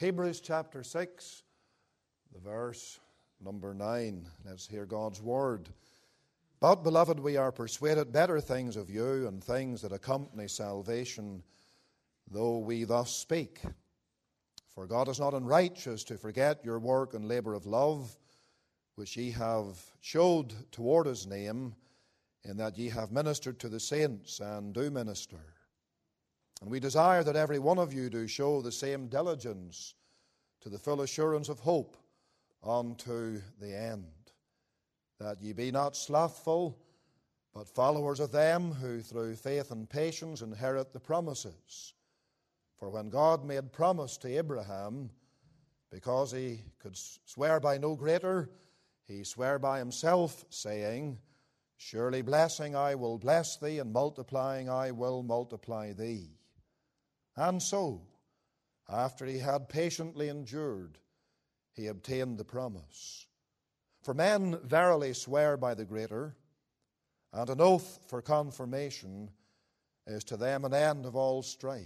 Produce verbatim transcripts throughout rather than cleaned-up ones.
Hebrews chapter six, the verse number nine. Let's hear God's word. But, beloved, we are persuaded better things of you and things that accompany salvation, though we thus speak. For God is not unrighteous to forget your work and labour of love, which ye have showed toward his name, in that ye have ministered to the saints and do minister. And we desire that every one of you do show the same diligence to the full assurance of hope unto the end, that ye be not slothful, but followers of them who through faith and patience inherit the promises. For when God made promise to Abraham, because he could swear by no greater, he sware by himself, saying, Surely blessing I will bless thee, and multiplying I will multiply thee. And so, after he had patiently endured, he obtained the promise. For men verily swear by the greater, and an oath for confirmation is to them an end of all strife.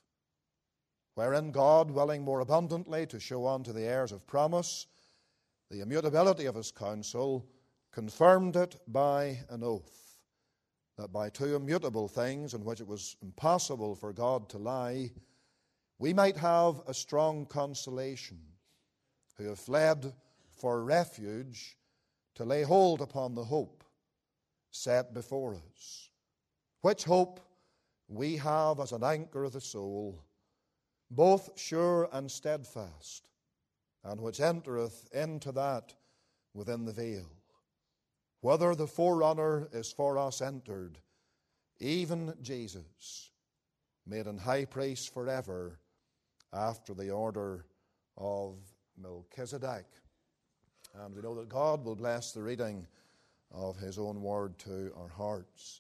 Wherein God, willing more abundantly to show unto the heirs of promise the immutability of his counsel, confirmed it by an oath, that by two immutable things in which it was impossible for God to lie, we might have a strong consolation, who have fled for refuge to lay hold upon the hope set before us, which hope we have as an anchor of the soul, both sure and steadfast, and which entereth into that within the veil, whither the forerunner is for us entered, even Jesus, made an high priest forever, after the order of Melchizedek. And we know that God will bless the reading of his own word to our hearts.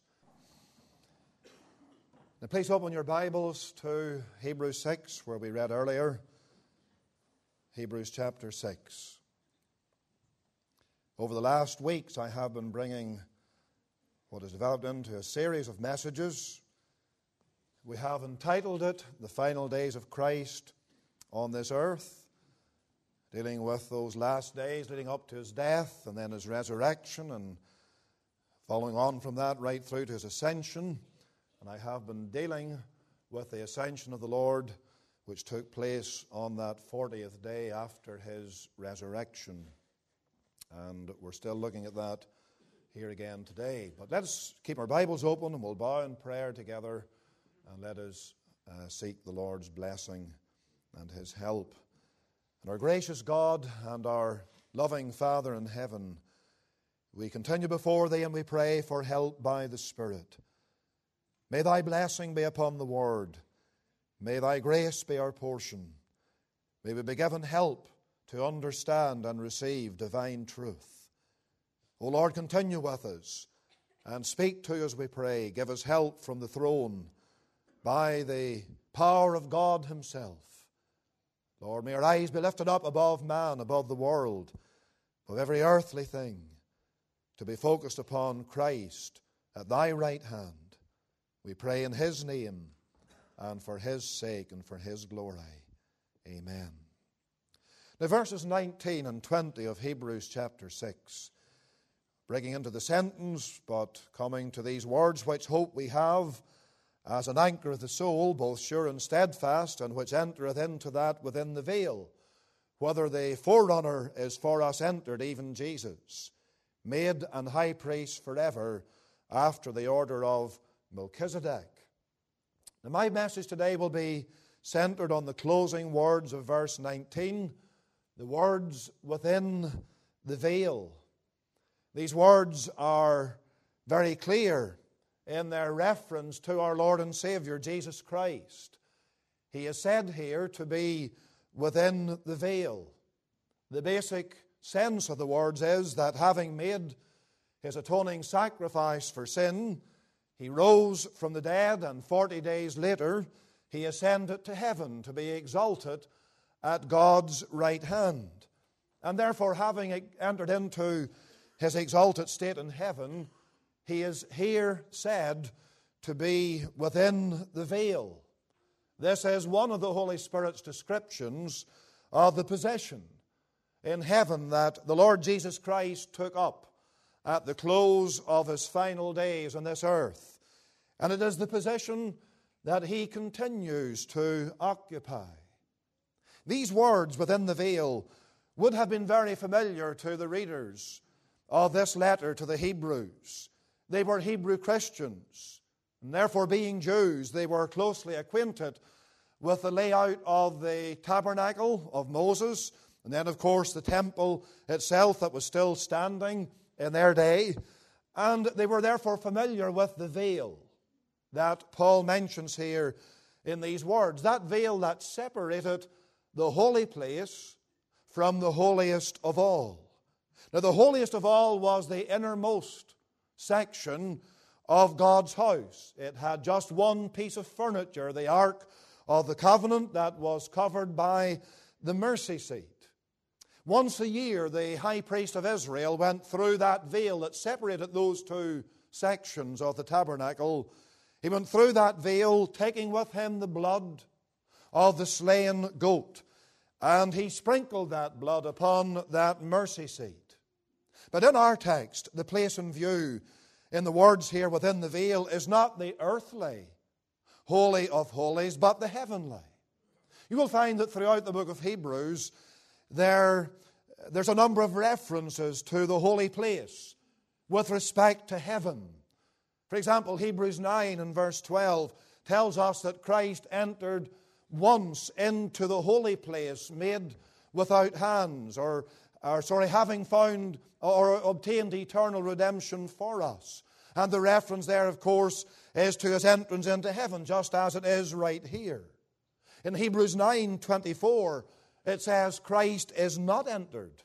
Now please open your Bibles to Hebrews six, where we read earlier. Hebrews chapter six. Over the last weeks I have been bringing what has developed into a series of messages. We have entitled it, The Final Days of Christ on this Earth, dealing with those last days leading up to his death and then his resurrection, and following on from that right through to his ascension. And I have been dealing with the ascension of the Lord, which took place on that fortieth day after his resurrection. And we're still looking at that here again today. But let's keep our Bibles open, and we'll bow in prayer together, and let us uh, seek the Lord's blessing and his help. And our gracious God and our loving Father in heaven, we continue before thee, and we pray for help by the Spirit. May thy blessing be upon the word. May thy grace be our portion. May we be given help to understand and receive divine truth. O Lord, continue with us and speak to us, we pray. Give us help from the throne by the power of God himself. Lord, may our eyes be lifted up above man, above the world, above every earthly thing, to be focused upon Christ at thy right hand. We pray in his name and for his sake and for his glory. Amen. Now, verses nineteen and twenty of Hebrews chapter six, breaking into the sentence, but coming to these words, which hope we have as an anchor of the soul, both sure and steadfast, and which entereth into that within the veil, whether the forerunner is for us entered, even Jesus, made an high priest forever, after the order of Melchizedek. Now, my message today will be centered on the closing words of verse nineteen, the words within the veil. These words are very clear in their reference to our Lord and Savior, Jesus Christ. He is said here to be within the veil. The basic sense of the words is that having made his atoning sacrifice for sin, he rose from the dead, and forty days later he ascended to heaven to be exalted at God's right hand. And therefore, having entered into his exalted state in heaven, he is here said to be within the veil. This is one of the Holy Spirit's descriptions of the possession in heaven that the Lord Jesus Christ took up at the close of His final days on this earth. And it is the position that He continues to occupy. These words within the veil would have been very familiar to the readers of this letter to the Hebrews. They were Hebrew Christians, and therefore being Jews, they were closely acquainted with the layout of the tabernacle of Moses, and then of course the temple itself that was still standing in their day. And they were therefore familiar with the veil that Paul mentions here in these words. That veil that separated the holy place from the holiest of all. Now, the holiest of all was the innermost section of God's house. It had just one piece of furniture, the Ark of the Covenant, that was covered by the mercy seat. Once a year, the high priest of Israel went through that veil that separated those two sections of the tabernacle. He went through that veil, taking with him the blood of the slain goat, and he sprinkled that blood upon that mercy seat. But in our text, the place in view in the words here within the veil is not the earthly Holy of Holies, but the heavenly. You will find that throughout the book of Hebrews, there, there's a number of references to the holy place with respect to heaven. For example, Hebrews nine and verse twelve tells us that Christ entered once into the holy place made without hands, or, or sorry, having found or obtained eternal redemption for us. And the reference there, of course, is to His entrance into heaven, just as it is right here. In Hebrews nine twenty-four, it says, Christ is not entered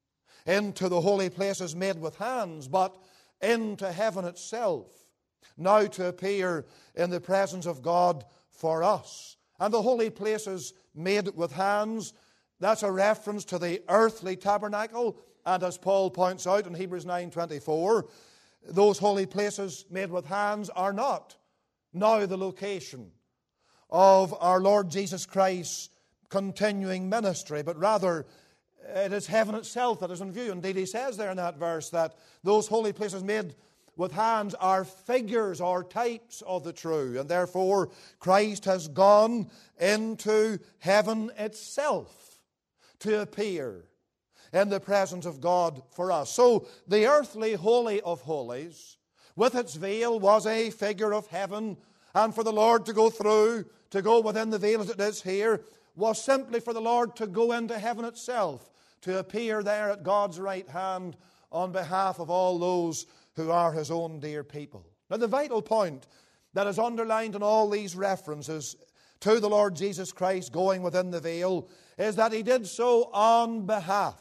into the holy places made with hands, but into heaven itself, now to appear in the presence of God for us. And the holy places made with hands, that's a reference to the earthly tabernacle. And as Paul points out in Hebrews nine twenty-four, those holy places made with hands are not now the location of our Lord Jesus Christ's continuing ministry, but rather it is heaven itself that is in view. Indeed, he says there in that verse that those holy places made with hands are figures or types of the true, and therefore Christ has gone into heaven itself to appear in the presence of God for us. So the earthly Holy of Holies, with its veil, was a figure of heaven, and for the Lord to go through, to go within the veil as it is here, was simply for the Lord to go into heaven itself, to appear there at God's right hand on behalf of all those who are His own dear people. Now, the vital point that is underlined in all these references to the Lord Jesus Christ going within the veil is that He did so on behalf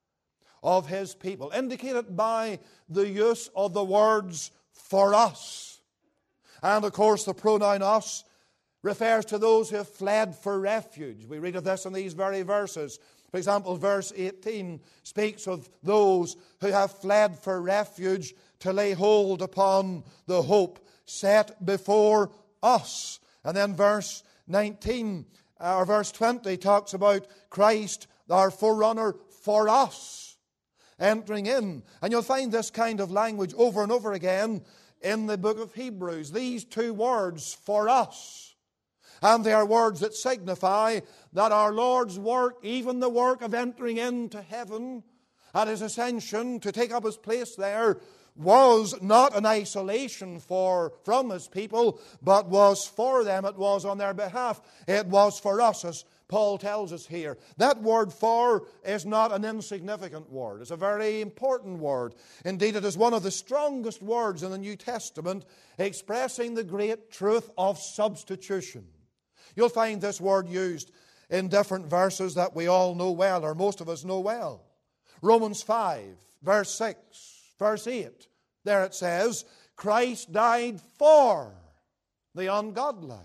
of His people, indicated by the use of the words for us. And of course, the pronoun us refers to those who have fled for refuge. We read of this in these very verses. For example, verse eighteen speaks of those who have fled for refuge to lay hold upon the hope set before us. And then verse nineteen, or verse twenty, talks about Christ, our forerunner, for us entering in. And you'll find this kind of language over and over again in the book of Hebrews. These two words, for us. And they are words that signify that our Lord's work, even the work of entering into heaven at His ascension to take up His place there, was not an isolation for, from His people, but was for them. It was on their behalf. It was for us, as Paul tells us here. That word for is not an insignificant word. It's a very important word. Indeed, it is one of the strongest words in the New Testament expressing the great truth of substitution. You'll find this word used in different verses that we all know well, or most of us know well. Romans five, verse six, verse eight. There it says, Christ died for the ungodly.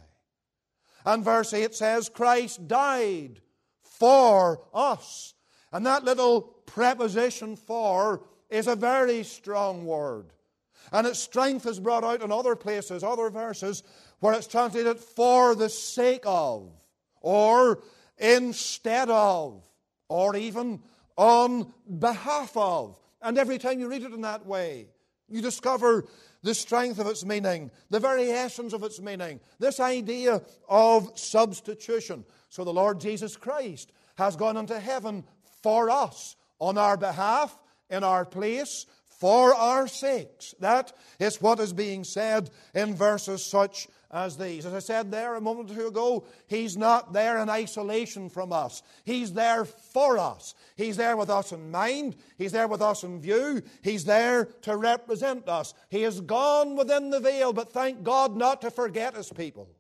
And verse eight says, Christ died for us. And that little preposition for is a very strong word. And its strength is brought out in other places, other verses, where it's translated for the sake of, or instead of, or even on behalf of. And every time you read it in that way, you discover the strength of its meaning, the very essence of its meaning, this idea of substitution. So the Lord Jesus Christ has gone into heaven for us, on our behalf, in our place, for our sakes. That is what is being said in verses such as these. As I said there a moment or two ago, He's not there in isolation from us. He's there for us. He's there with us in mind. He's there with us in view. He's there to represent us. He has gone within the veil, but thank God not to forget His people.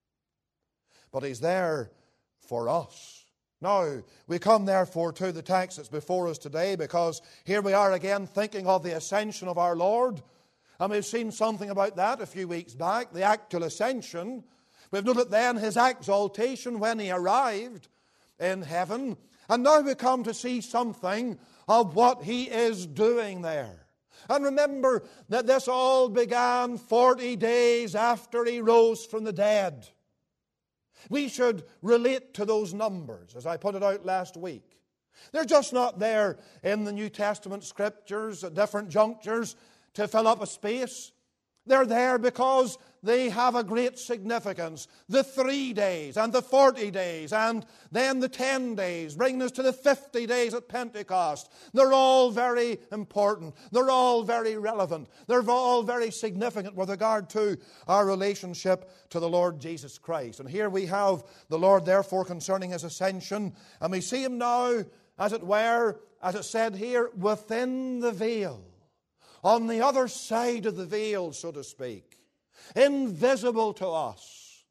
But He's there for us. Now, we come therefore to the text that's before us today, because here we are again thinking of the ascension of our Lord. And we've seen something about that a few weeks back, the actual ascension. We've noted then His exaltation when He arrived in heaven. And now we come to see something of what He is doing there. And remember that this all began forty days after He rose from the dead. We should relate to those numbers, as I put it out last week. They're just not there in the New Testament Scriptures at different junctures to fill up a space. They're there because they have a great significance. The three days and the forty days and then the ten days, bringing us to the fifty days at Pentecost. They're all very important. They're all very relevant. They're all very significant with regard to our relationship to the Lord Jesus Christ. And here we have the Lord, therefore, concerning His ascension. And we see Him now, as it were, as it said here, within the veil. On the other side of the veil, so to speak. Invisible to us.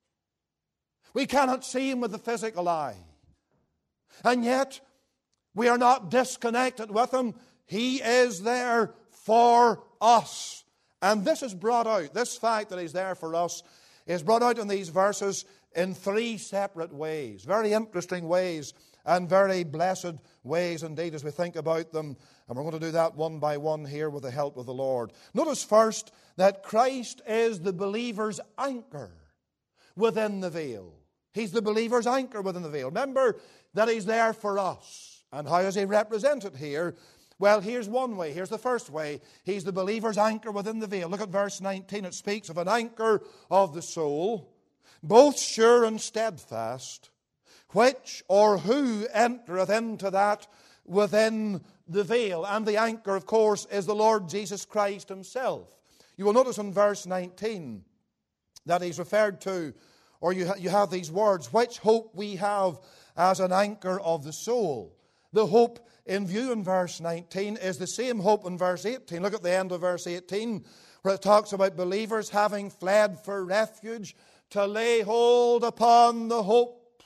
We cannot see Him with the physical eye. And yet, we are not disconnected with Him. He is there for us. And this is brought out, this fact that He's there for us, is brought out in these verses in three separate ways. Very interesting ways, and very blessed ways indeed as we think about them. And we're going to do that one by one here with the help of the Lord. Notice first that Christ is the believer's anchor within the veil. He's the believer's anchor within the veil. Remember that He's there for us. And how is He represented here? Well, here's one way. Here's the first way. He's the believer's anchor within the veil. Look at verse nineteen. It speaks of an anchor of the soul, both sure and steadfast, which or who entereth into that within the veil. And the anchor, of course, is the Lord Jesus Christ Himself. You will notice in verse nineteen that He's referred to, or you, ha- you have these words, which hope we have as an anchor of the soul. The hope in view in verse nineteen is the same hope in verse eighteen. Look at the end of verse eighteen, where it talks about believers having fled for refuge to lay hold upon the hope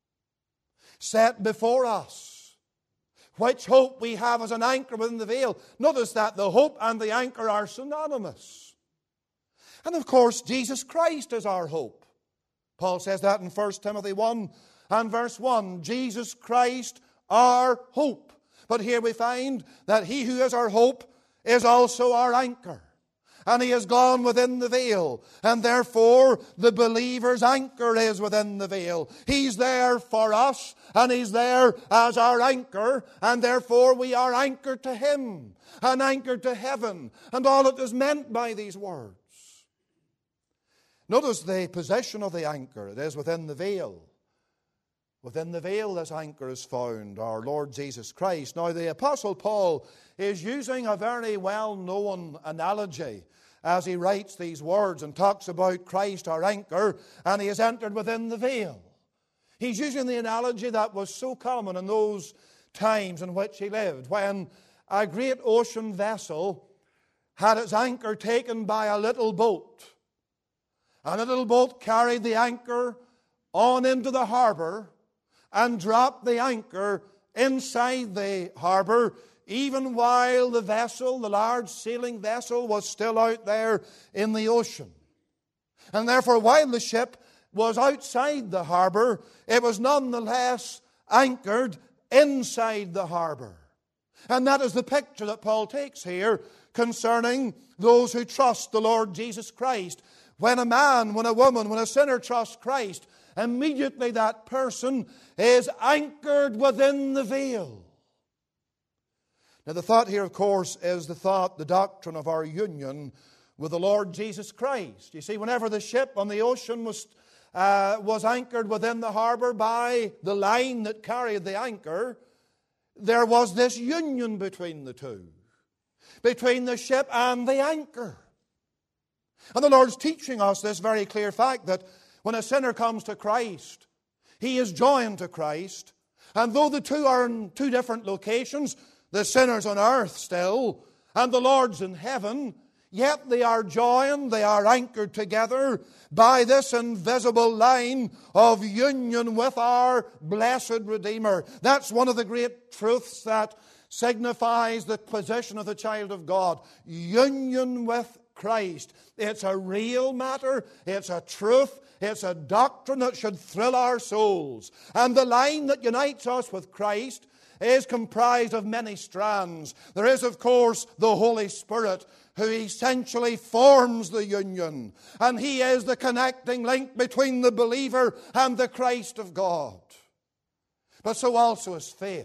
set before us. Which hope we have as an anchor within the veil. Notice that the hope and the anchor are synonymous. And of course, Jesus Christ is our hope. Paul says that in First Timothy one and verse one. Jesus Christ, our hope. But here we find that He who is our hope is also our anchor. And He has gone within the veil. And therefore, the believer's anchor is within the veil. He's there for us, and He's there as our anchor. And therefore, we are anchored to Him, and anchored to heaven, and all that is meant by these words. Notice the position of the anchor. It is within the veil. Within the veil, this anchor is found, our Lord Jesus Christ. Now, the Apostle Paul is using a very well-known analogy as he writes these words and talks about Christ, our anchor, and He has entered within the veil. He's using the analogy that was so common in those times in which he lived, when a great ocean vessel had its anchor taken by a little boat. And the little boat carried the anchor on into the harbor and dropped the anchor inside the harbor, even while the vessel, the large sailing vessel, was still out there in the ocean. And therefore, while the ship was outside the harbor, it was nonetheless anchored inside the harbor. And that is the picture that Paul takes here concerning those who trust the Lord Jesus Christ. When a man, when a woman, when a sinner trusts Christ, immediately that person is anchored within the veil. Now the thought here, of course, is the thought, the doctrine of our union with the Lord Jesus Christ. You see, whenever the ship on the ocean was, uh, was anchored within the harbor by the line that carried the anchor, there was this union between the two, between the ship and the anchor. And the Lord's teaching us this very clear fact that when a sinner comes to Christ, he is joined to Christ. And though the two are in two different locations, the sinner's on earth still, and the Lord's in heaven, yet they are joined, they are anchored together by this invisible line of union with our blessed Redeemer. That's one of the great truths that signifies the position of the child of God. Union with Christ. It's a real matter. It's a truth. It's a doctrine that should thrill our souls. And the line that unites us with Christ is comprised of many strands. There is, of course, the Holy Spirit, who essentially forms the union. And He is the connecting link between the believer and the Christ of God. But so also is faith.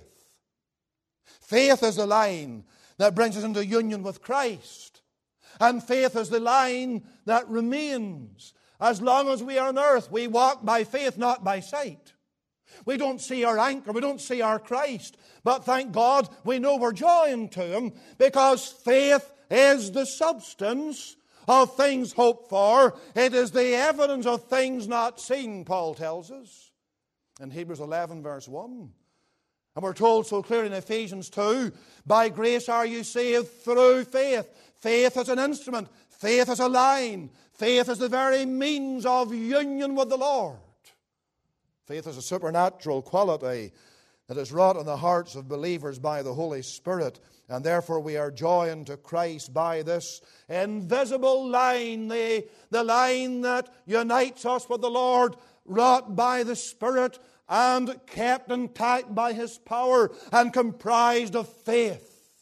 Faith is the line that brings us into union with Christ. And faith is the line that remains. As long as we are on earth, we walk by faith, not by sight. We don't see our anchor, we don't see our Christ. But thank God, we know we're joined to Him, because faith is the substance of things hoped for. It is the evidence of things not seen, Paul tells us in Hebrews eleven verse one. And we're told so clearly in Ephesians two, by grace are you saved through faith. Faith is an instrument. Faith is a line. Faith is the very means of union with the Lord. Faith is a supernatural quality that is wrought in the hearts of believers by the Holy Spirit. And therefore we are joined to Christ by this invisible line, the, the line that unites us with the Lord, wrought by the Spirit and kept intact by His power and comprised of faith.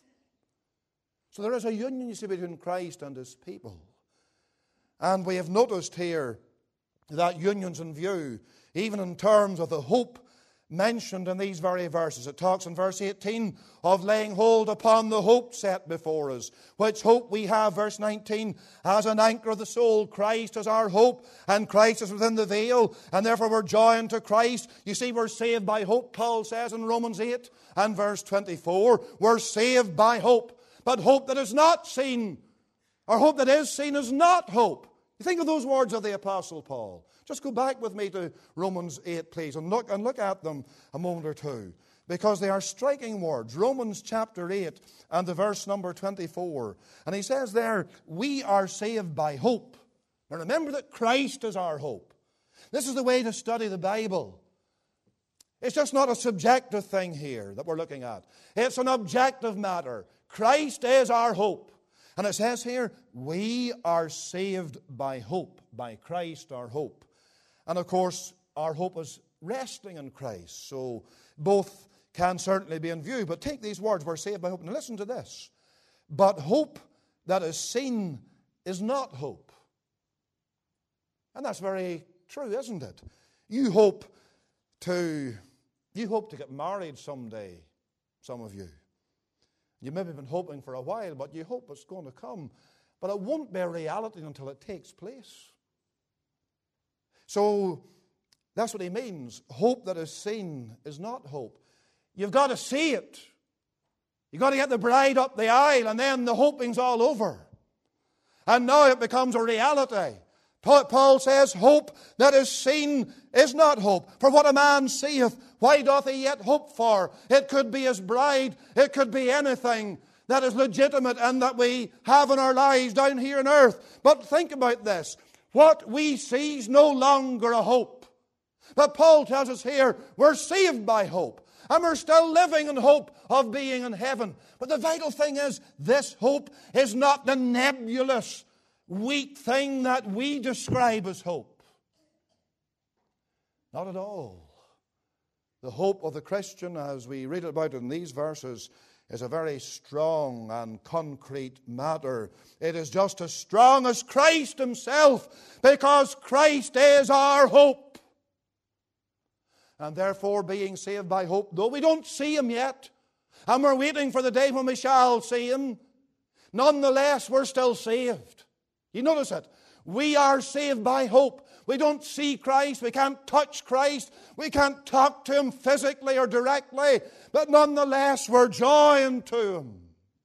So there is a union, you see, between Christ and His people. And we have noticed here that union's in view, even in terms of the hope mentioned in these very verses. It talks in verse eighteen of laying hold upon the hope set before us, which hope we have, verse nineteen, as an anchor of the soul. Christ is our hope, and Christ is within the veil, and therefore we're joined to Christ. You see, we're saved by hope, Paul says in Romans eight and verse twenty-four. We're saved by hope. But hope that is not seen, or hope that is seen, is not hope. You think of those words of the Apostle Paul. Just go back with me to Romans eight, please, and look, and look at them a moment or two, because they are striking words. Romans chapter eight and the verse number twenty-four. And he says there, we are saved by hope. Now remember that Christ is our hope. This is the way to study the Bible. It's just not a subjective thing here that we're looking at. It's an objective matter. Christ is our hope. And it says here, we are saved by hope, by Christ our hope. And of course, our hope is resting in Christ. So both can certainly be in view. But take these words, we're saved by hope. Now listen to this. But hope that is seen is not hope. And that's very true, isn't it? You hope to, you hope to get married someday, some of you. You maybe have been hoping for a while, but you hope it's going to come. But it won't be a reality until it takes place. So that's what he means. Hope that is seen is not hope. You've got to see it. You've got to get the bride up the aisle, and then the hoping's all over. And now it becomes a reality. Paul says, hope that is seen is not hope. For what a man seeth, why doth he yet hope for? It could be his bride. It could be anything that is legitimate and that we have in our lives down here on earth. But think about this. What we see is no longer a hope. But Paul tells us here, we're saved by hope. And we're still living in hope of being in heaven. But the vital thing is, this hope is not the nebulous, weak thing that we describe as hope. Not at all. The hope of the Christian, as we read about in these verses, is a very strong and concrete matter. It is just as strong as Christ himself, because Christ is our hope. And therefore, being saved by hope, though we don't see him yet, and we're waiting for the day when we shall see him, nonetheless, we're still saved. You notice it? We are saved by hope. We don't see Christ. We can't touch Christ. We can't talk to him physically or directly. But nonetheless, we're joined to him.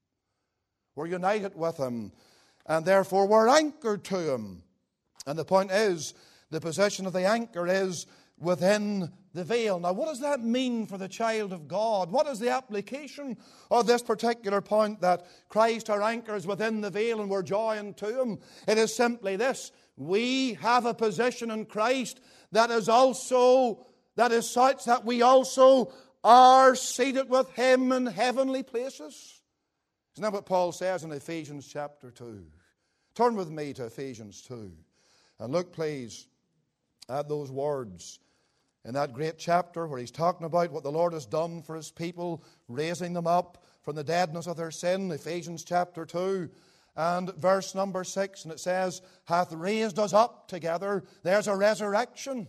We're united with him. And therefore, we're anchored to him. And the point is, the position of the anchor is within the veil. Now, what does that mean for the child of God? What is the application of this particular point, that Christ, our anchor, is within the veil and we're joined to him? It is simply this: we have a position in Christ that is also, that is such that we also are seated with him in heavenly places. Isn't that what Paul says in Ephesians chapter two? Turn with me to Ephesians two and look, please, at those words in that great chapter where he's talking about what the Lord has done for his people, raising them up from the deadness of their sin. Ephesians chapter two and verse number six, and it says, hath raised us up together. There's a resurrection.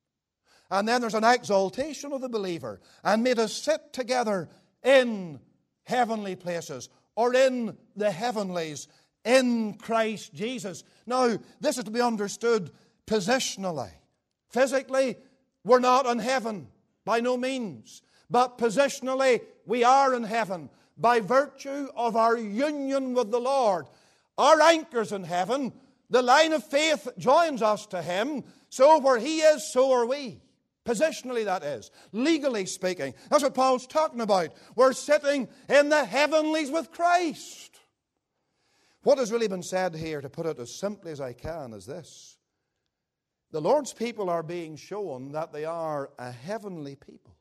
And then there's an exaltation of the believer, and made us sit together in heavenly places, or in the heavenlies, in Christ Jesus. Now, this is to be understood positionally. Physically, we're not in heaven, by no means. But positionally, we are in heaven by virtue of our union with the Lord. Our anchor's in heaven. The line of faith joins us to him. So where he is, so are we. Positionally, that is. Legally speaking. That's what Paul's talking about. We're sitting in the heavenlies with Christ. What has really been said here, to put it as simply as I can, is this: the Lord's people are being shown that they are a heavenly people.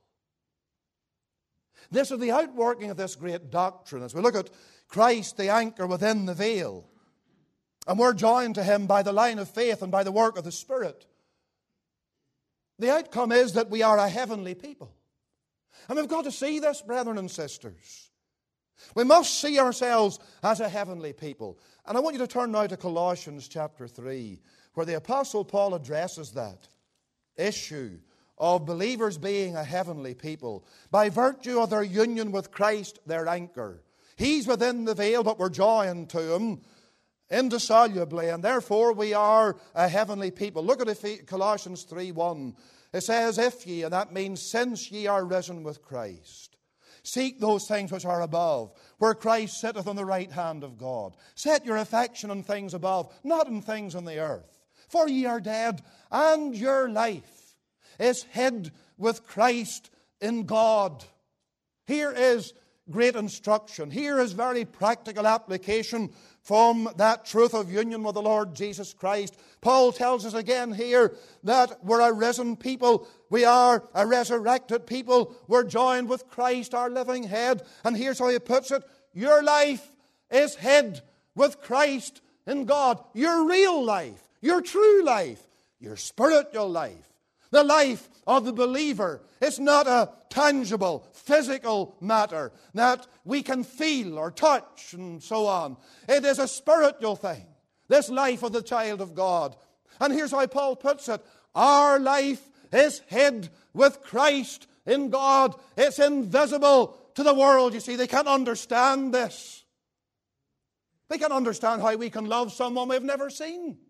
This is the outworking of this great doctrine. As we look at Christ, the anchor within the veil, and we're joined to him by the line of faith and by the work of the Spirit, the outcome is that we are a heavenly people. And we've got to see this, brethren and sisters. We must see ourselves as a heavenly people. And I want you to turn now to Colossians chapter three, where the Apostle Paul addresses that issue of believers being a heavenly people by virtue of their union with Christ, their anchor. He's within the veil, but we're joined to him indissolubly, and therefore we are a heavenly people. Look at Colossians three one. It says, if ye, and that means since ye are risen with Christ, seek those things which are above, where Christ sitteth on the right hand of God. Set your affection on things above, not on things on the earth. For ye are dead, and your life is hid with Christ in God. Here is great instruction. Here is very practical application from that truth of union with the Lord Jesus Christ. Paul tells us again here that we're a risen people. We are a resurrected people. We're joined with Christ, our living head. And here's how he puts it: your life is hid with Christ in God. Your real life, your true life, your spiritual life, the life of the believer. It's not a tangible, physical matter that we can feel or touch and so on. It is a spiritual thing, this life of the child of God. And here's how Paul puts it: our life is hid with Christ in God. It's invisible to the world. You see, they can't understand this. They can't understand how we can love someone we've never seen.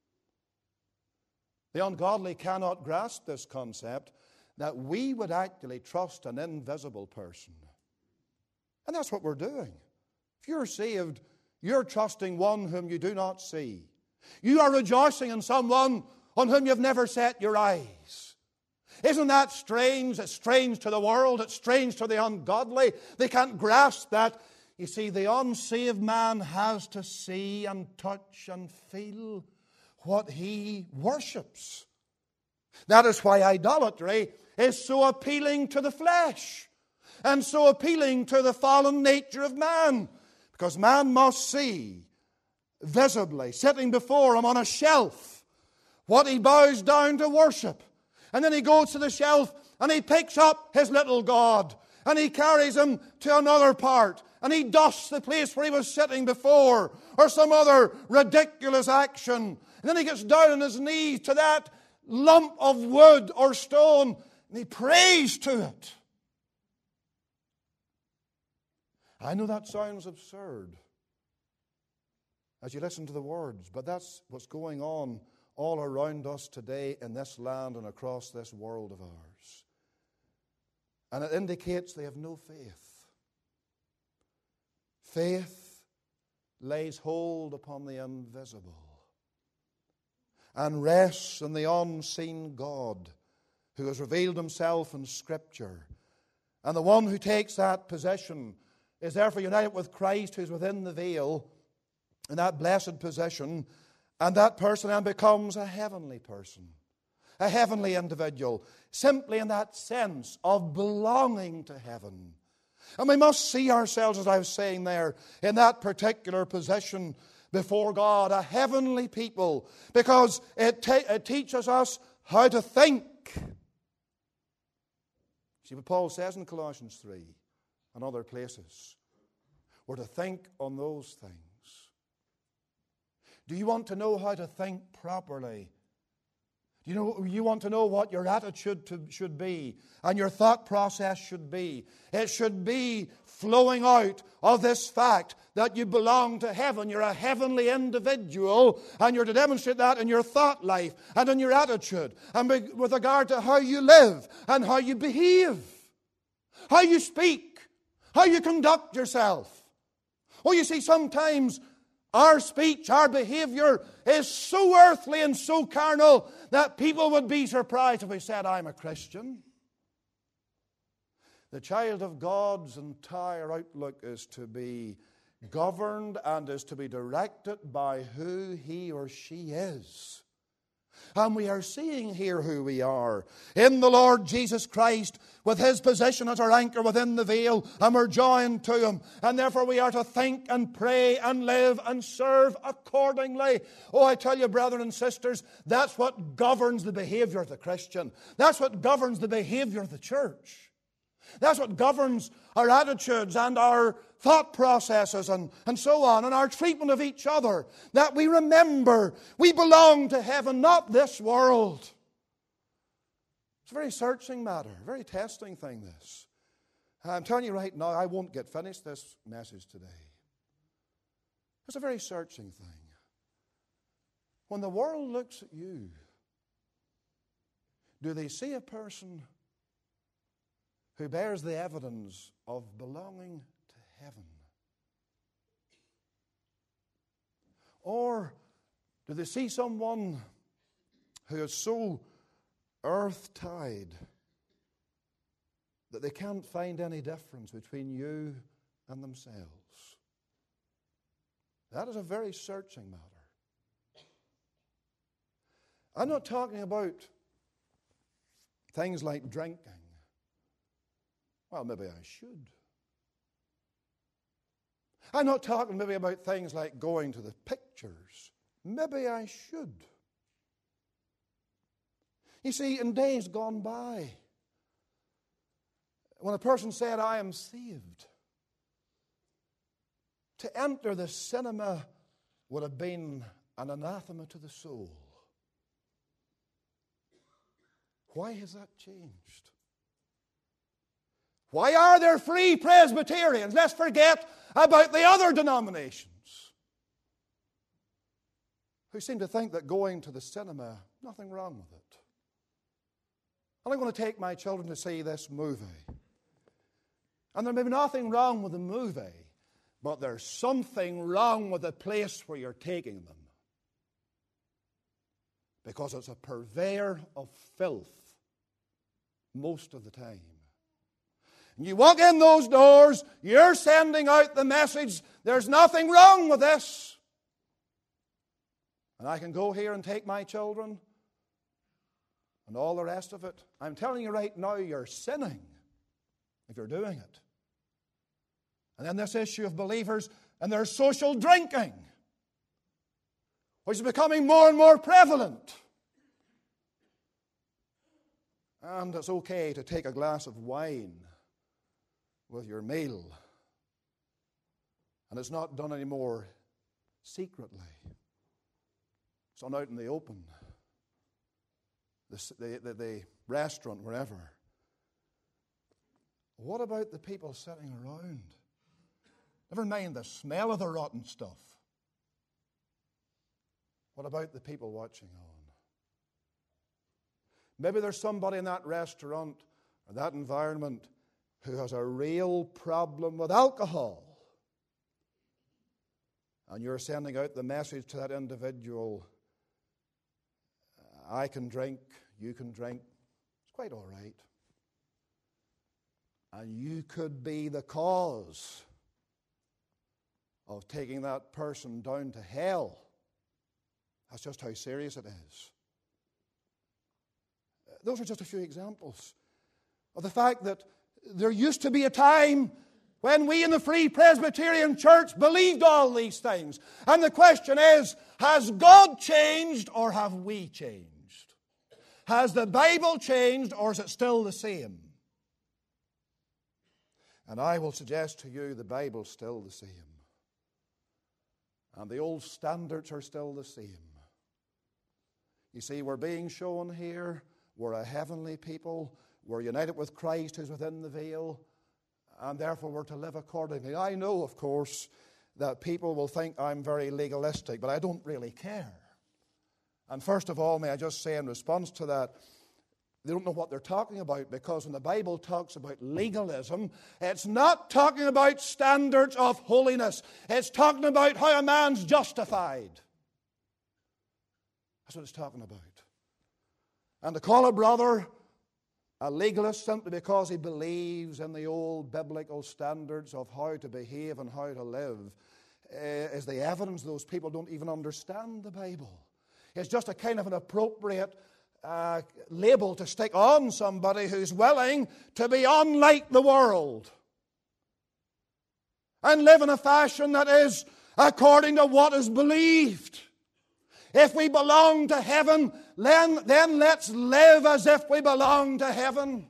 The ungodly cannot grasp this concept that we would actually trust an invisible person. And that's what we're doing. If you're saved, you're trusting one whom you do not see. You are rejoicing in someone on whom you've never set your eyes. Isn't that strange? It's strange to the world. It's strange to the ungodly. They can't grasp that. You see, the unsaved man has to see and touch and feel what he worships. That is why idolatry is so appealing to the flesh and so appealing to the fallen nature of man. Because man must see visibly, sitting before him on a shelf, what he bows down to worship. And then he goes to the shelf and he picks up his little god. And he carries him to another part. And he dusts the place where he was sitting before. Or some other ridiculous action. And then he gets down on his knees to that lump of wood or stone. And he prays to it. I know that sounds absurd as you listen to the words. But that's what's going on all around us today in this land and across this world of ours. And it indicates they have no faith. Faith lays hold upon the invisible and rests in the unseen God who has revealed himself in Scripture. And the one who takes that position is therefore united with Christ, who's within the veil, in that blessed position. And that person then becomes a heavenly person, a heavenly individual, simply in that sense of belonging to heaven. And we must see ourselves, as I was saying there, in that particular position before God, a heavenly people, because it, te- it teaches us how to think. See what Paul says in Colossians three and other places. We're to think on those things. Do you want to know how to think properly? Do you know, you want to know what your attitude to, should be and your thought process should be? It should be flowing out of this fact that you belong to heaven. You're a heavenly individual, and you're to demonstrate that in your thought life and in your attitude and with regard to how you live and how you behave, how you speak, how you conduct yourself. Oh, you see, sometimes our speech, our behavior is so earthly and so carnal that people would be surprised if we said, I'm a Christian. The child of God's entire outlook is to be governed and is to be directed by who he or she is. And we are seeing here who we are in the Lord Jesus Christ, with his position as our anchor within the veil, and we're joined to him. And therefore we are to think and pray and live and serve accordingly. Oh, I tell you, brethren and sisters, that's what governs the behavior of the Christian. That's what governs the behavior of the church. That's what governs our attitudes and our thought processes and, and so on, and our treatment of each other. That we remember we belong to heaven, not this world. It's a very searching matter, a very testing thing, this. I'm telling you right now, I won't get finished this message today. It's a very searching thing. When the world looks at you, do they see a person who bears the evidence of belonging to heaven? Or do they see someone who is so earth-tied that they can't find any difference between you and themselves? That is a very searching matter. I'm not talking about things like drinking. Well, maybe I should. I'm not talking maybe about things like going to the pictures. Maybe I should. You see, in days gone by, when a person said, I am saved, to enter the cinema would have been an anathema to the soul. Why has that changed? Why are there free Presbyterians? Let's forget about the other denominations who seem to think that going to the cinema, nothing wrong with it. And I'm going to take my children to see this movie. And there may be nothing wrong with the movie, but there's something wrong with the place where you're taking them. Because it's a purveyor of filth most of the time. And you walk in those doors, you're sending out the message, there's nothing wrong with this. And I can go here and take my children and all the rest of it. I'm telling you right now, you're sinning if you're doing it. And then this issue of believers and their social drinking, which is becoming more and more prevalent. And it's okay to take a glass of wine with your meal. And it's not done anymore secretly. It's done out in the open. The, the, the, the restaurant, wherever. What about the people sitting around? Never mind the smell of the rotten stuff. What about the people watching on? Maybe there's somebody in that restaurant or that environment who has a real problem with alcohol. And you're sending out the message to that individual, I can drink, you can drink, it's quite all right. And you could be the cause of taking that person down to hell. That's just how serious it is. Those are just a few examples of the fact that there used to be a time when we in the Free Presbyterian Church believed all these things. And the question is, has God changed or have we changed? Has the Bible changed or is it still the same? And I will suggest to you the Bible's still the same. And the old standards are still the same. You see, we're being shown here, we're a heavenly people, we're united with Christ who's within the veil, and therefore we're to live accordingly. I know, of course, that people will think I'm very legalistic, but I don't really care. And first of all, may I just say in response to that, they don't know what they're talking about, because when the Bible talks about legalism, it's not talking about standards of holiness. It's talking about how a man's justified. That's what it's talking about. And to call a brother a legalist simply because he believes in the old biblical standards of how to behave and how to live uh, is the evidence those people don't even understand the Bible. It's just a kind of an appropriate uh, label to stick on somebody who's willing to be unlike the world and live in a fashion that is according to what is believed. If we belong to heaven, then, then let's live as if we belong to heaven.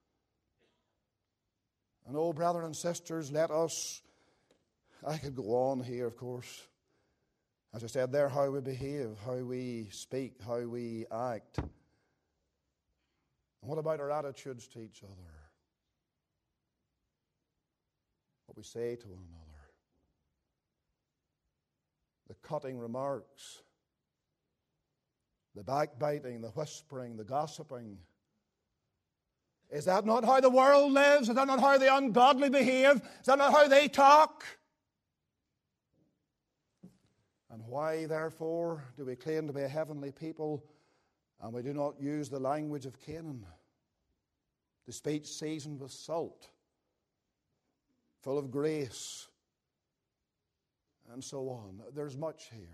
And oh, brothers and sisters, let us, I could go on here, of course. As I said there, how we behave, how we speak, how we act. And what about our attitudes to each other? What we say to one another. The cutting remarks. The backbiting, the whispering, the gossiping. Is that not how the world lives? Is that not how the ungodly behave? Is that not how they talk? And why, therefore, do we claim to be a heavenly people and we do not use the language of Canaan? The speech seasoned with salt, full of grace, and so on. There's much here.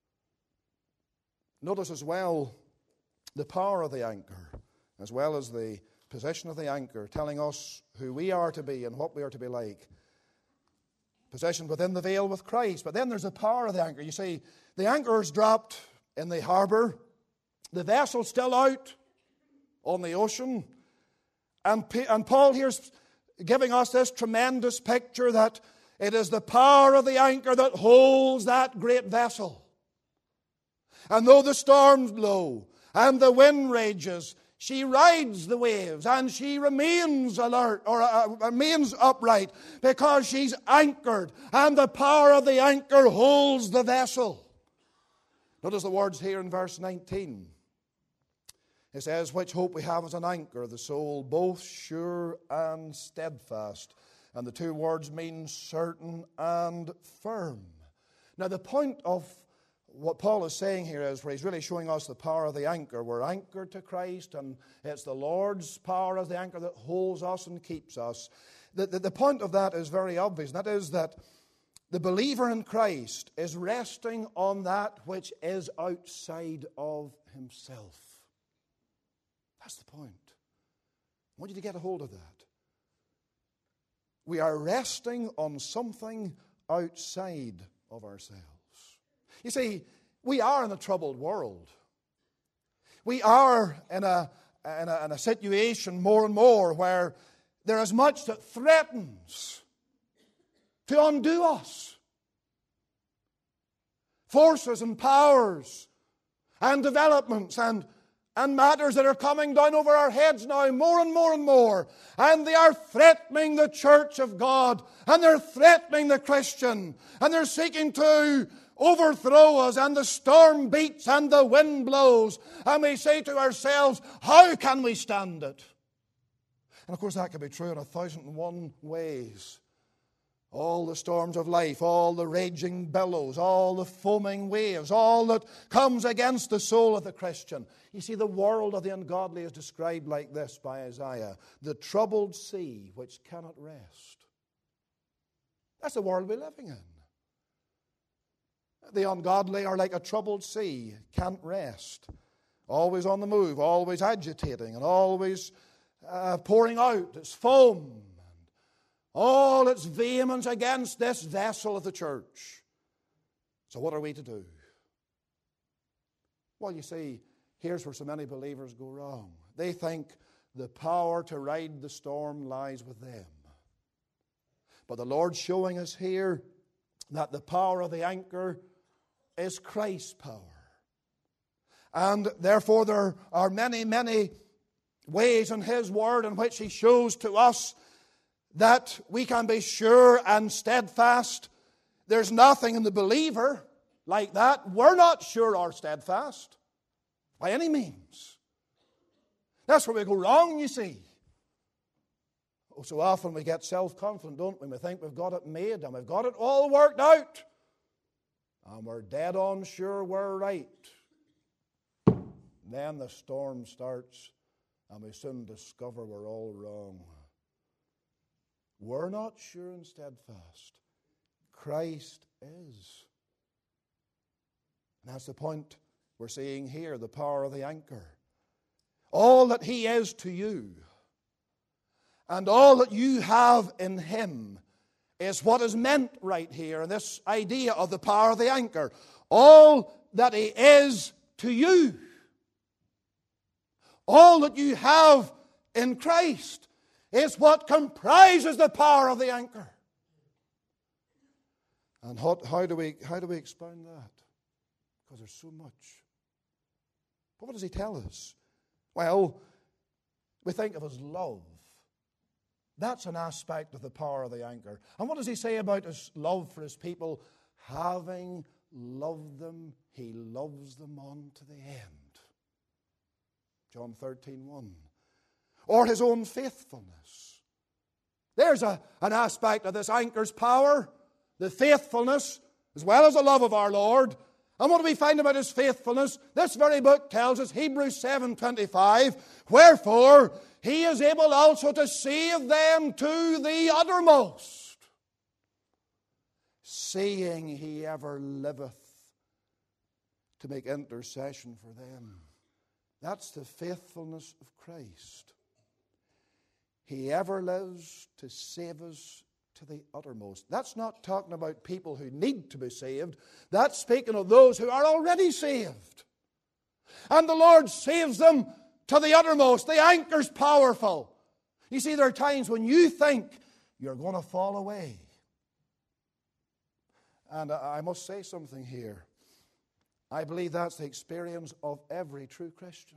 Notice as well the power of the anchor, as well as the position of the anchor, telling us who we are to be and what we are to be like. Positioned within the veil with Christ. But then there's the power of the anchor. You see, the anchor is dropped in the harbor. The vessel's still out on the ocean. And, and Paul here's giving us this tremendous picture that it is the power of the anchor that holds that great vessel. And though the storms blow and the wind rages, she rides the waves and she remains alert or uh, remains upright because she's anchored, and the power of the anchor holds the vessel. Notice the words here in verse nineteen. It says, which hope we have as an anchor, the soul, both sure and steadfast. And the two words mean certain and firm. Now the point of what Paul is saying here is where he's really showing us the power of the anchor. We're anchored to Christ, and it's the Lord's power as the anchor that holds us and keeps us. The, the, the point of that is very obvious, and that is that the believer in Christ is resting on that which is outside of himself. That's the point. I want you to get a hold of that. We are resting on something outside of ourselves. You see, we are in a troubled world. We are in a, in a, in a situation more and more where there is much that threatens to undo us. Forces and powers and developments and, and matters that are coming down over our heads now more and more and more. And they are threatening the church of God. And they're threatening the Christian. And they're seeking to overthrow us. And the storm beats and the wind blows. And we say to ourselves, how can we stand it? And of course that can be true in a thousand and one ways. All the storms of life, all the raging billows, all the foaming waves, all that comes against the soul of the Christian. You see, the world of the ungodly is described like this by Isaiah: the troubled sea which cannot rest. That's the world we're living in. The ungodly are like a troubled sea, can't rest. Always on the move, always agitating, and always uh, pouring out its foam. All its vehemence against this vessel of the church. So what are we to do? Well, you see, here's where so many believers go wrong. They think the power to ride the storm lies with them. But the Lord's showing us here that the power of the anchor is Christ's power. And therefore there are many, many ways in His Word in which He shows to us that we can be sure and steadfast. There's nothing in the believer like that. We're not sure or steadfast by any means. That's where we go wrong, you see. Oh, so often we get self-confident, don't we? We think we've got it made and we've got it all worked out. And we're dead on sure we're right. Then the storm starts and we soon discover we're all wrong. We're not sure and steadfast. Christ is. And that's the point we're seeing here, the power of the anchor. All that He is to you and all that you have in Him is what is meant right here in this idea of the power of the anchor. All that He is to you. All that you have in Christ is what comprises the power of the anchor. And how, how do we how do we expound that? Because there's so much. But what does He tell us? Well, we think of His love. That's an aspect of the power of the anchor. And what does He say about His love for His people? Having loved them, He loves them on to the end. John thirteen one. Or His own faithfulness. There's a, an aspect of this anchor's power, the faithfulness, as well as the love of our Lord. And what do we find about His faithfulness? This very book tells us, Hebrews seven twenty-five, wherefore He is able also to save them to the uttermost, seeing He ever liveth to make intercession for them. That's the faithfulness of Christ. He ever lives to save us to the uttermost. That's not talking about people who need to be saved. That's speaking of those who are already saved. And the Lord saves them to the uttermost. The anchor's powerful. You see, there are times when you think you're going to fall away. And I must say something here. I believe that's the experience of every true Christian.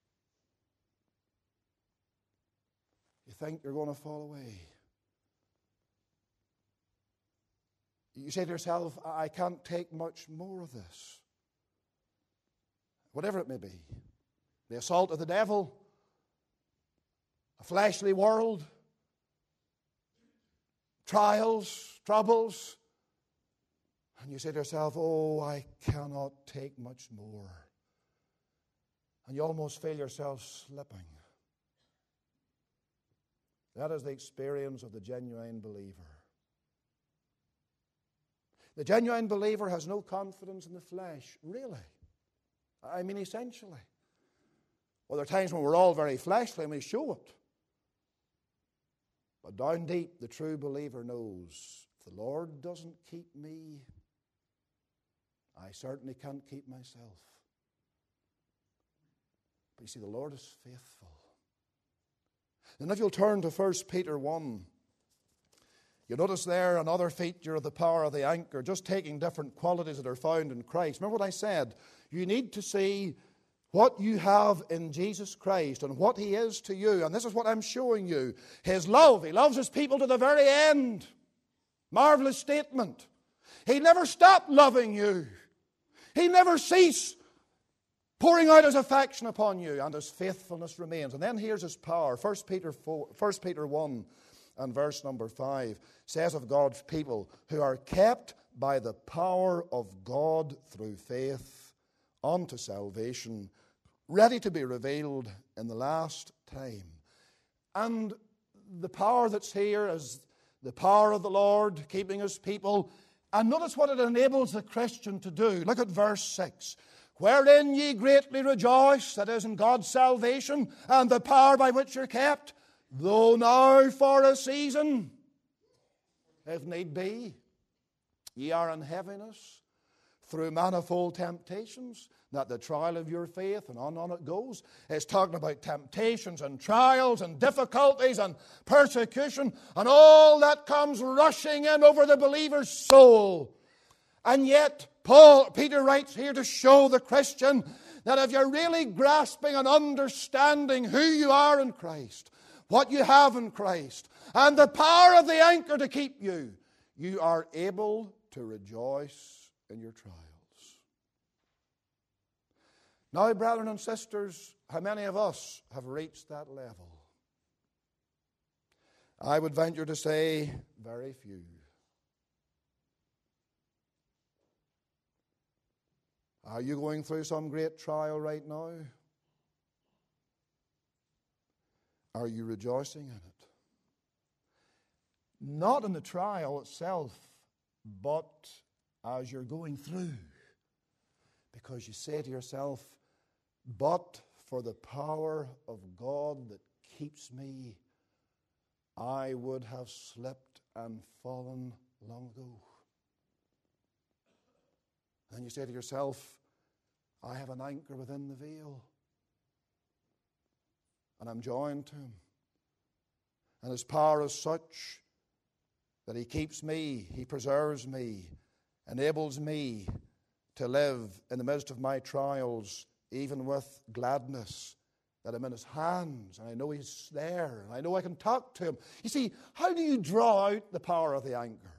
You think you're going to fall away. You say to yourself, I can't take much more of this. Whatever it may be. The assault of the devil, a fleshly world, trials, troubles. And you say to yourself, oh, I cannot take much more. And you almost feel yourself slipping. That is the experience of the genuine believer. The genuine believer has no confidence in the flesh, really. I mean, essentially. Well, there are times when we're all very fleshly and we show it. But down deep, the true believer knows, if the Lord doesn't keep me, I certainly can't keep myself. But you see, the Lord is faithful. And if you'll turn to First Peter one, you notice there another feature of the power of the anchor, just taking different qualities that are found in Christ. Remember what I said? You need to see what you have in Jesus Christ and what He is to you. And this is what I'm showing you. His love. He loves His people to the very end. Marvelous statement. He never stopped loving you. He never ceased pouring out His affection upon you, and His faithfulness remains. And then here's His power. First Peter four, First Peter one and verse number five says of God's people who are kept by the power of God through faith unto salvation, ready to be revealed in the last time. And the power that's here is the power of the Lord keeping His people. And notice what it enables the Christian to do. Look at verse six. Wherein ye greatly rejoice, that is in God's salvation, and the power by which you're kept, though now for a season, if need be, ye are in heaviness, through manifold temptations, that the trial of your faith, and on and on it goes. It's talking about temptations and trials and difficulties and persecution and all that comes rushing in over the believer's soul. And yet, Paul, Peter writes here to show the Christian that if you're really grasping and understanding who you are in Christ, what you have in Christ, and the power of the anchor to keep you, you are able to rejoice in your trials. Now, brethren and sisters, how many of us have reached that level? I would venture to say very few. Are you going through some great trial right now? Are you rejoicing in it? Not in the trial itself, but as you're going through. Because you say to yourself, but for the power of God that keeps me, I would have slipped and fallen long ago. Then you say to yourself, I have an anchor within the veil. And I'm joined to Him. And His power is such that He keeps me, He preserves me, enables me to live in the midst of my trials, even with gladness, that I'm in His hands, and I know He's there, and I know I can talk to Him. You see, how do you draw out the power of the anchor?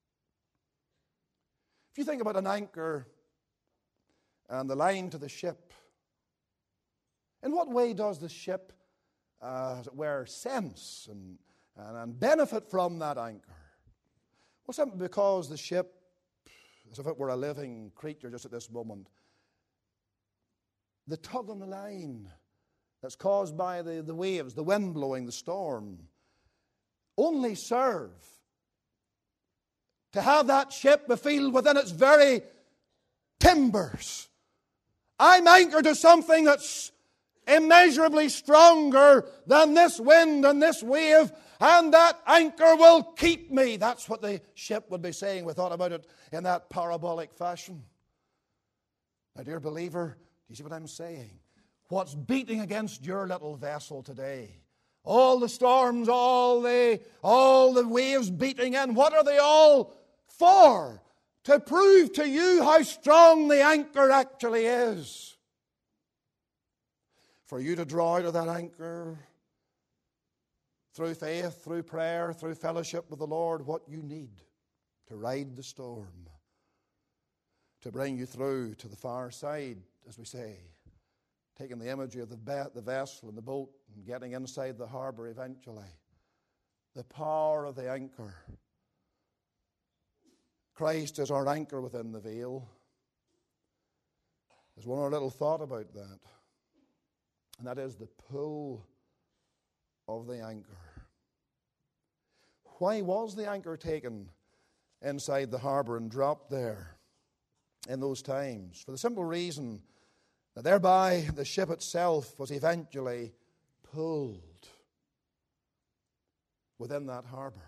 If you think about an anchor and the line to the ship, in what way does the ship, uh, as it were, sense and, and, and benefit from that anchor? Well, simply because the ship, as if it were a living creature just at this moment, the tug on the line that's caused by the, the waves, the wind blowing, the storm, only serve to have that ship feel within its very timbers, I'm anchored to something that's immeasurably stronger than this wind and this wave, and that anchor will keep me. That's what the ship would be saying. We thought about it in that parabolic fashion. Now, dear believer, do you see what I'm saying? What's beating against your little vessel today? All the storms, all the, all the waves beating in, what are they all for? To prove to you how strong the anchor actually is. For you to draw out of that anchor through faith, through prayer, through fellowship with the Lord, what you need to ride the storm, to bring you through to the far side, as we say, taking the imagery of the, be- the vessel and the boat and getting inside the harbor eventually. The power of the anchor. Christ is our anchor within the veil. There's one more little thought about that, and that is the pull of the anchor. Why was the anchor taken inside the harbor and dropped there in those times? For the simple reason that thereby the ship itself was eventually pulled within that harbor.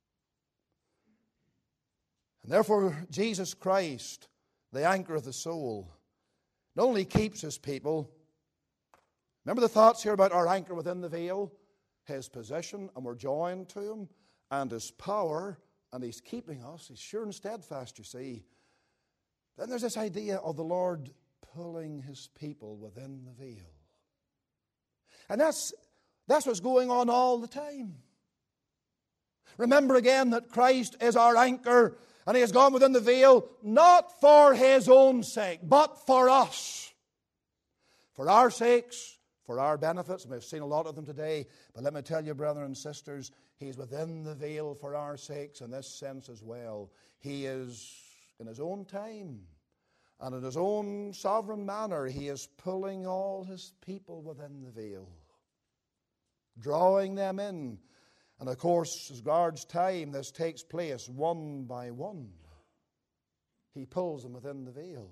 And therefore, Jesus Christ, the anchor of the soul, not only keeps His people. Remember the thoughts here about our anchor within the veil? His position, and we're joined to Him, and His power, and He's keeping us. He's sure and steadfast, you see. Then there's this idea of the Lord pulling His people within the veil. And that's, that's what's going on all the time. Remember again that Christ is our anchor, and He has gone within the veil, not for His own sake, but for us. For our sakes, for our benefits. We've seen a lot of them today. But let me tell you, brethren and sisters, He's within the veil for our sakes in this sense as well. He is, in His own time and in His own sovereign manner, He is pulling all His people within the veil, drawing them in. And of course, as regards time, this takes place one by one. He pulls them within the veil.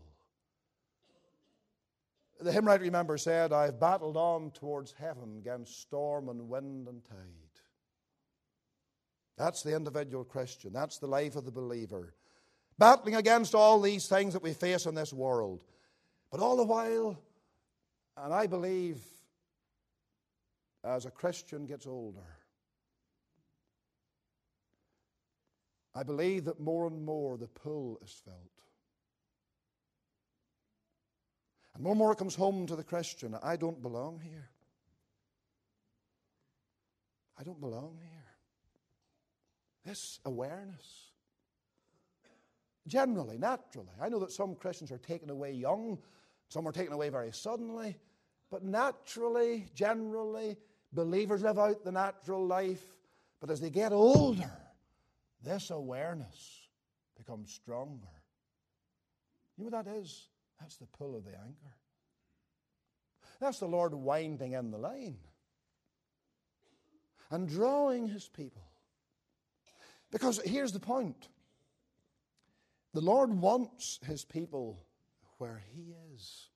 The hymn writer, remember, said, I've battled on towards heaven against storm and wind and tide. That's the individual Christian. That's the life of the believer. Battling against all these things that we face in this world. But all the while, and I believe as a Christian gets older, I believe that more and more the pull is felt. And more and more it comes home to the Christian. I don't belong here. I don't belong here. This awareness. Generally, naturally. I know that some Christians are taken away young. Some are taken away very suddenly. But naturally, generally, believers live out the natural life. But as they get older, this awareness becomes stronger. You know what that is? That's the pull of the anchor. That's the Lord winding in the line and drawing His people. Because here's the point. The Lord wants His people where He is.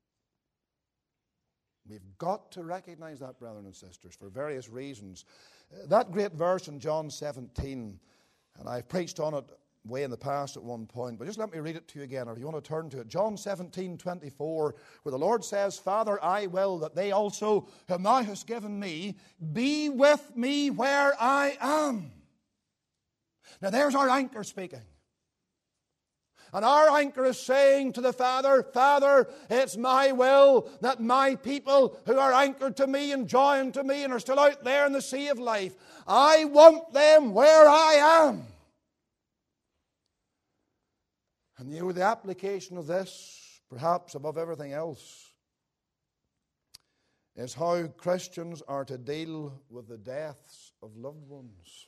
We've got to recognize that, brethren and sisters, for various reasons. That great verse in John seventeen, and I've preached on it way in the past at one point, but just let me read it to you again, or if you want to turn to it. John seventeen twenty-four, where the Lord says, Father, I will that they also, whom Thou hast given me, be with me where I am. Now there's our anchor speaking. And our anchor is saying to the Father, Father, it's my will that my people who are anchored to me and joined to me and are still out there in the sea of life, I want them where I am. And you know, the application of this, perhaps above everything else, is how Christians are to deal with the deaths of loved ones.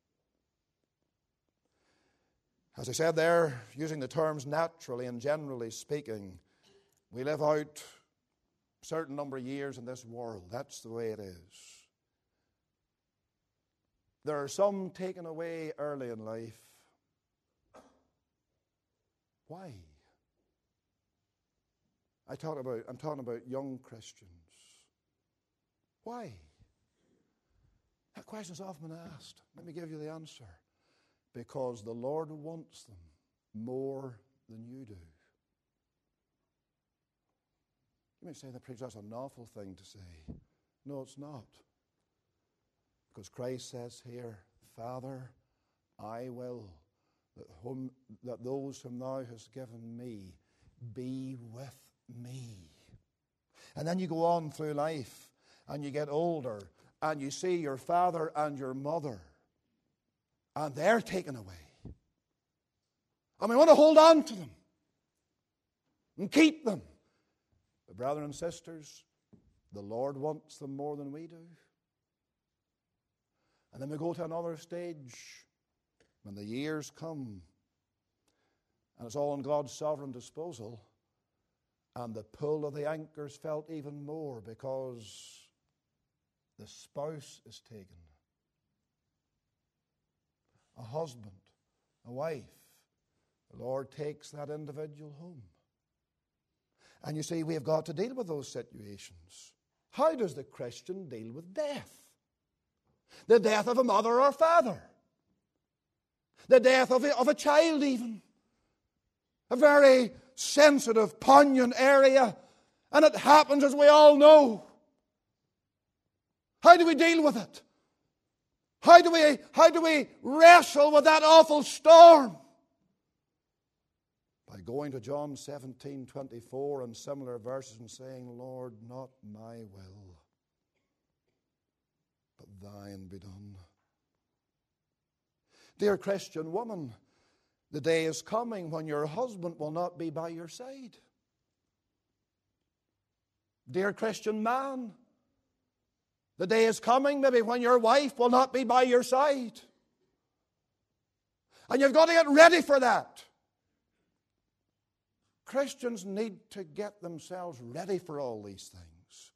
As I said there, using the terms naturally and generally speaking, we live out a certain number of years in this world. That's the way it is. There are some taken away early in life. Why? I talk about, I'm talking about young Christians. Why? That question is often been asked. Let me give you the answer. Because the Lord wants them more than you do. You may say, that preacher, that's an awful thing to say. No, it's not. Because Christ says here, Father, I will that, whom, that those whom Thou hast given me be with me. And then you go on through life and you get older and you see your father and your mother and they're taken away. And we want to hold on to them and keep them. But brethren and sisters, the Lord wants them more than we do. And then we go to another stage when the years come and it's all in God's sovereign disposal, and the pull of the anchor is felt even more because the spouse is taken. A husband, a wife, the Lord takes that individual home. And you see, we have got to deal with those situations. How does the Christian deal with death? The death of a mother or father. The death of a, of a child even. A very sensitive, poignant area. And it happens, as we all know. How do we deal with it? How do we, how do we wrestle with that awful storm? By going to John seventeen twenty-four and similar verses and saying, Lord, not my will, but thine be done. Dear Christian woman, the day is coming when your husband will not be by your side. Dear Christian man, the day is coming maybe when your wife will not be by your side. And you've got to get ready for that. Christians need to get themselves ready for all these things.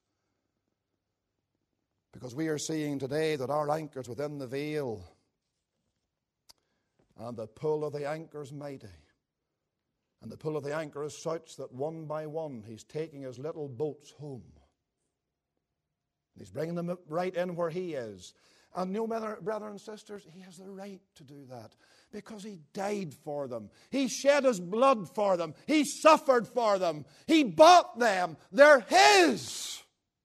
Because we are seeing today that our anchor's within the veil. And the pull of the anchor is mighty. And the pull of the anchor is such that one by one he's taking his little boats home. He's bringing them right in where he is. And no matter, brothers and sisters, he has the right to do that because he died for them. He shed his blood for them. He suffered for them. He bought them. They're his.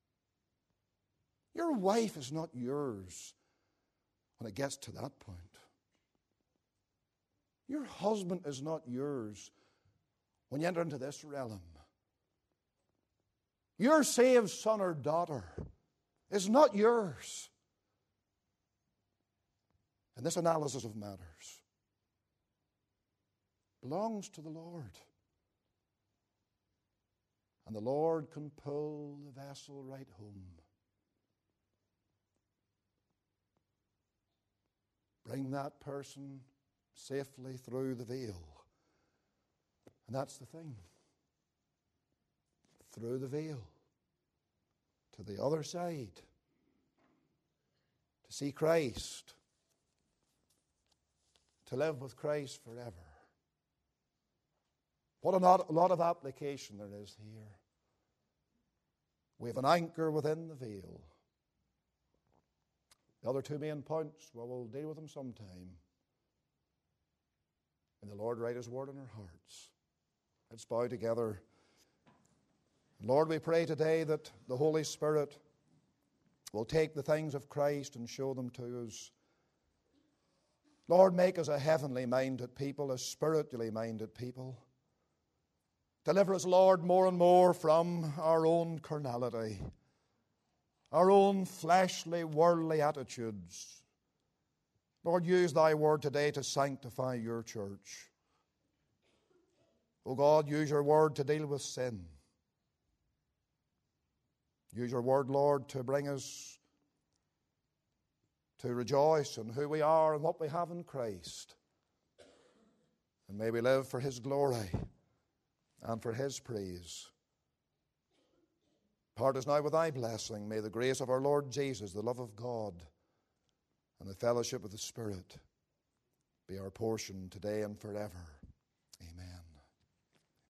Your wife is not yours when it gets to that point. Your husband is not yours when you enter into this realm. Your saved son or daughter is not yours in this analysis of matters. It belongs to the Lord. And the Lord can pull the vessel right home. Bring that person safely through the veil. And that's the thing. Through the veil. To the other side. To see Christ. To live with Christ forever. What a lot of application there is here. We have an anchor within the veil. The other two main points, well, we'll deal with them sometime. And the Lord write His word in our hearts. Let's bow together. Lord, we pray today that the Holy Spirit will take the things of Christ and show them to us. Lord, make us a heavenly minded people, a spiritually minded people. Deliver us, Lord, more and more from our own carnality, our own fleshly, worldly attitudes. Lord, use Thy word today to sanctify Your church. Oh God, use Your word to deal with sin. Use Your word, Lord, to bring us to rejoice in who we are and what we have in Christ. And may we live for His glory and for His praise. Part us now with Thy blessing. May the grace of our Lord Jesus, the love of God, and the fellowship of the Spirit be our portion today and forever.